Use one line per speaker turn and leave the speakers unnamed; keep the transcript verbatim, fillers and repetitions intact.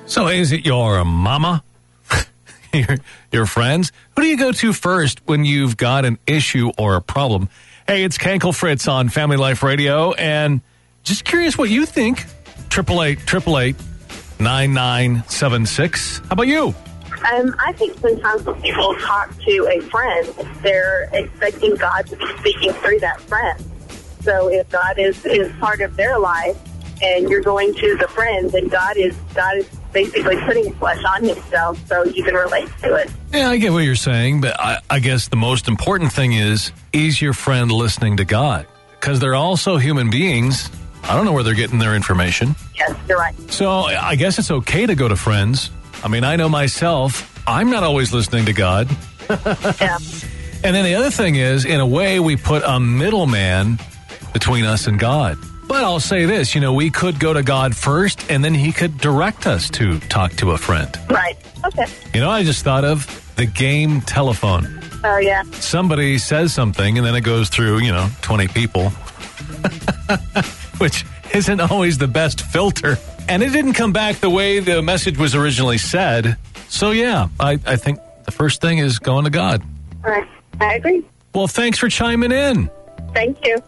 So is it your mama? your, your friends? Who do you go to first when you've got an issue or a problem? Hey, it's Cankle Fritz on Family Life Radio, and just curious what you think. Triple eight, triple eight, nine nine seven six. How about you?
Um, I think sometimes when people talk to a friend, they're expecting God to be speaking through that friend. So if God is, is part of their life and you're going to the friend, then God is God is basically putting flesh on himself so you can relate to it.
Yeah, I get what you're saying, but I, I guess the most important thing is, is your friend listening to God? Because they're also human beings. I don't know where they're getting their information.
Yes, you're right.
So I guess it's okay to go to friends. I mean, I know myself, I'm not always listening to God.
Yeah.
And then the other thing is, in a way, we put a middleman between us and God. But I'll say this, you know, we could go to God first, and then he could direct us to talk to a friend.
Right. Okay.
You know, I just thought of the game telephone.
Oh, yeah.
Somebody says something, and then it goes through, you know, twenty people, which isn't always the best filter. And it didn't come back the way the message was originally said. So, yeah, I, I think the first thing is going to God.
All right. I agree.
Well, thanks for chiming in.
Thank you.